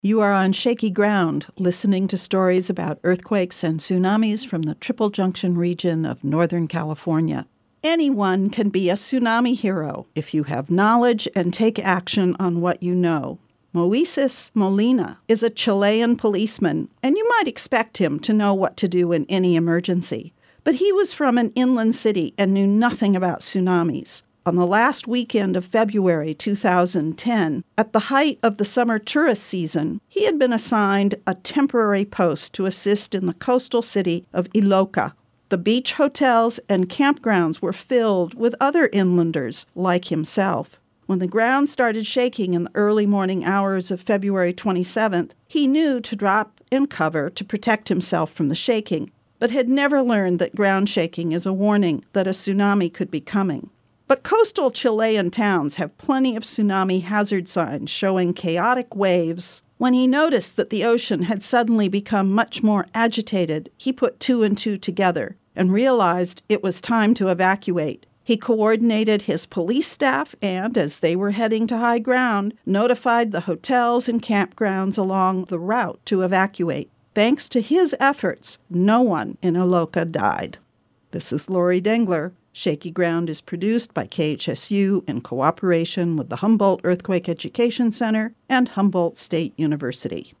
You are on shaky ground, listening to stories about earthquakes and tsunamis from the Triple Junction region of Northern California. Anyone can be a tsunami hero if you have knowledge and take action on what you know. Moises Molina is a Chilean policeman, and you might expect him to know what to do in any emergency. But he was from an inland city and knew nothing about tsunamis. On the last weekend of February 2010, at the height of the summer tourist season, he had been assigned a temporary post to assist in the coastal city of Iloca. The beach hotels and campgrounds were filled with other inlanders like himself. When the ground started shaking in the early morning hours of February 27th, he knew to drop and cover to protect himself from the shaking, but had never learned that ground shaking is a warning that a tsunami could be coming. But coastal Chilean towns have plenty of tsunami hazard signs showing chaotic waves. When he noticed that the ocean had suddenly become much more agitated, he put two and two together and realized it was time to evacuate. He coordinated his police staff and, as they were heading to high ground, notified the hotels and campgrounds along the route to evacuate. Thanks to his efforts, no one in Iloca died. This is Lori Dengler. Shaky Ground is produced by KHSU in cooperation with the Humboldt Earthquake Education Center and Humboldt State University.